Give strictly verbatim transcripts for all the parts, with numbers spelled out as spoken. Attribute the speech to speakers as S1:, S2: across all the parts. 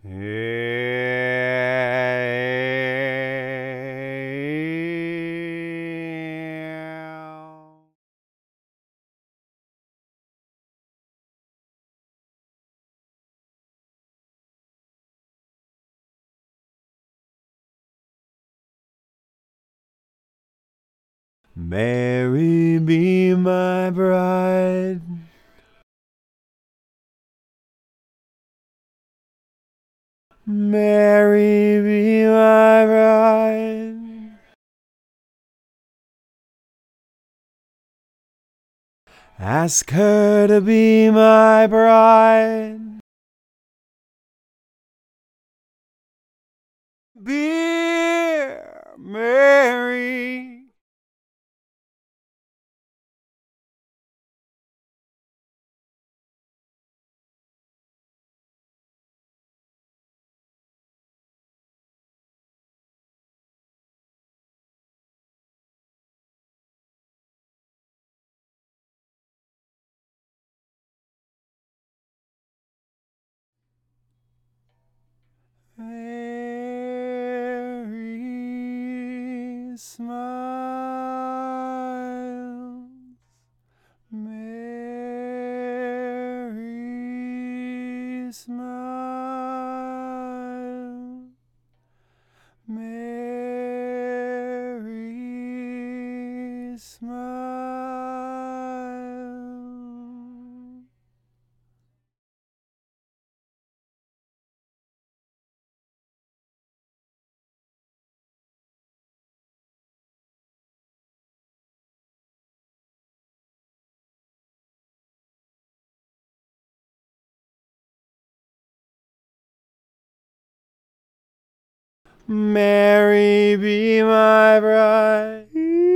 S1: Mary, be my bride. Mary, be my bride. Ask her to be my bride. Dear Mary, Mary smiles. Mary smiles. Mary smiles. Mary, be my bride.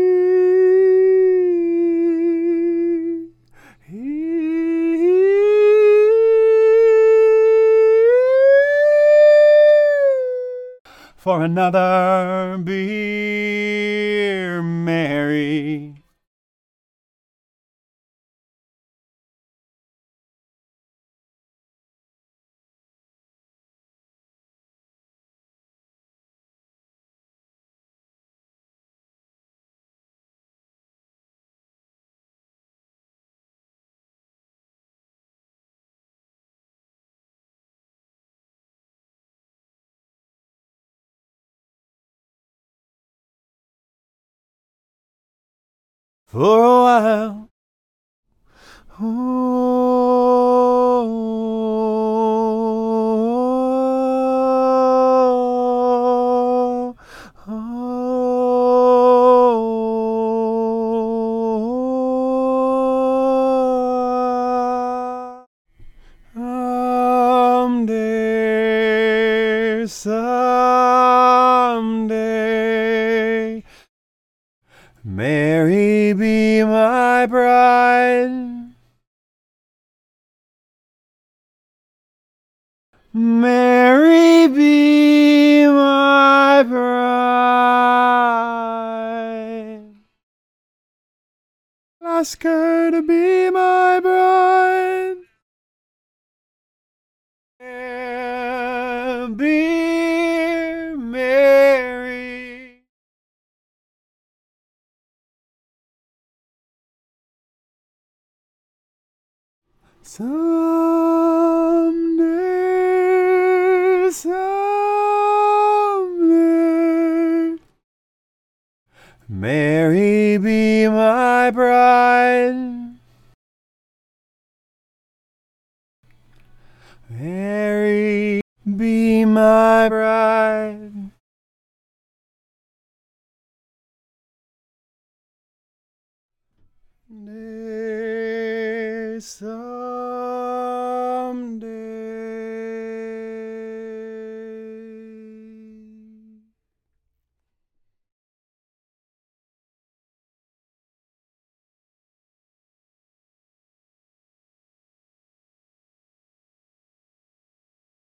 S1: For another beer, Mary. For a while. Oh, oh, someday, someday, Mary, be my bride. Mary, be my bride. Ask her to be my bride. Be Mary. Someday, someday, Mary, be my bride. Mary, be my bride. Someday,